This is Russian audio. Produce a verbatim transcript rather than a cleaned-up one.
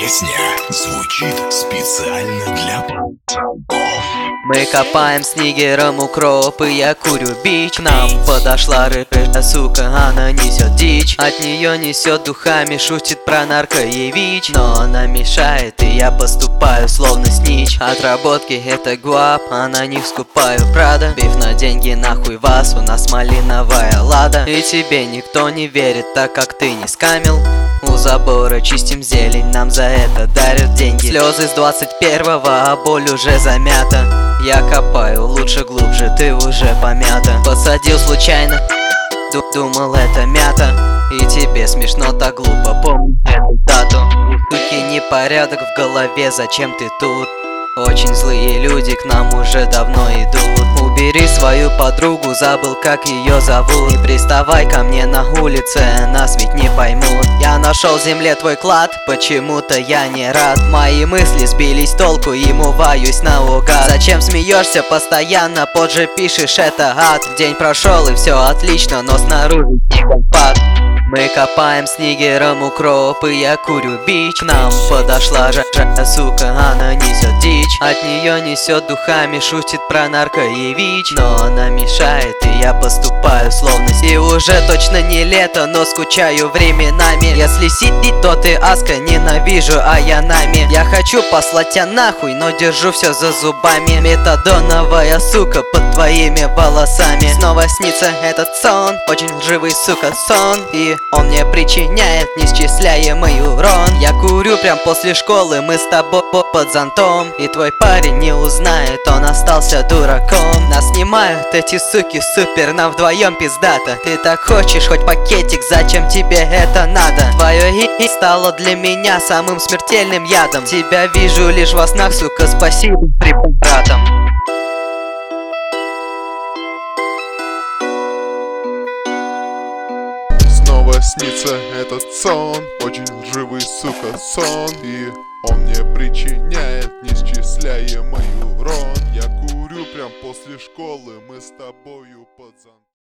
Песня звучит специально для пацанов. Мы копаем с нигером укроп, и я курю бич. К нам подошла рыжая сука, она несет дичь. От нее несет духами, шутит про наркоевич. Но она мешает, и я поступаю словно снич. Отработки это гуап, а на них скупаю прада. Биф на деньги, нахуй вас, у нас малиновая лада. И тебе никто не верит, так как ты не скамил. У забора чистим зелень, нам за это дарят деньги. Слезы с двадцать первого, а боль уже замята. Я копаю лучше, глубже, ты уже помята. Посадил случайно, думал это мята. И тебе смешно так глупо, помни эту дату. У суки непорядок в голове, зачем ты тут? Очень злые люди к нам уже давно идут. Убери свою подругу, забыл как ее зовут. Не приставай ко мне на улице, нас ведь не поймут. Я нашел в земле твой клад, почему-то я не рад. Мои мысли сбились с толку и муваюсь наугад. Зачем смеешься постоянно, позже пишешь это ад. День прошел и все отлично, но снаружи снегопад. Мы копаем с нигером укроп, и я курю бич. К нам подошла рыжая сука, она несет дичь. От нее несет духами, шутит про наркоевич. Но она мешает, и я поступаю словно с... И уже точно не лето, но скучаю временами. Если сидит, то ты аска, ненавижу, а я нами. Я хочу послать тебя нахуй, но держу все за зубами. Метадоновая сука под твоими волосами. Снова снится этот сон, очень лживый, сука, сон. И он мне причиняет неисчисляемый урон. Я курю прям после школы, мы с тобой под зонтом. И твой парень не узнает, он остался дураком. Нас снимают эти суки, супер, нам вдвоем пиздата. Ты так хочешь хоть пакетик, зачем тебе это надо? Твое и стало для меня самым смертельным ядом. Тебя вижу лишь во снах, сука, спасибо препаратам. Снова снится этот сон, очень лживый, сука, сон. И он мне причиняет неисчисляемый урон. Я курю прям после школы, мы с тобою под зонтом.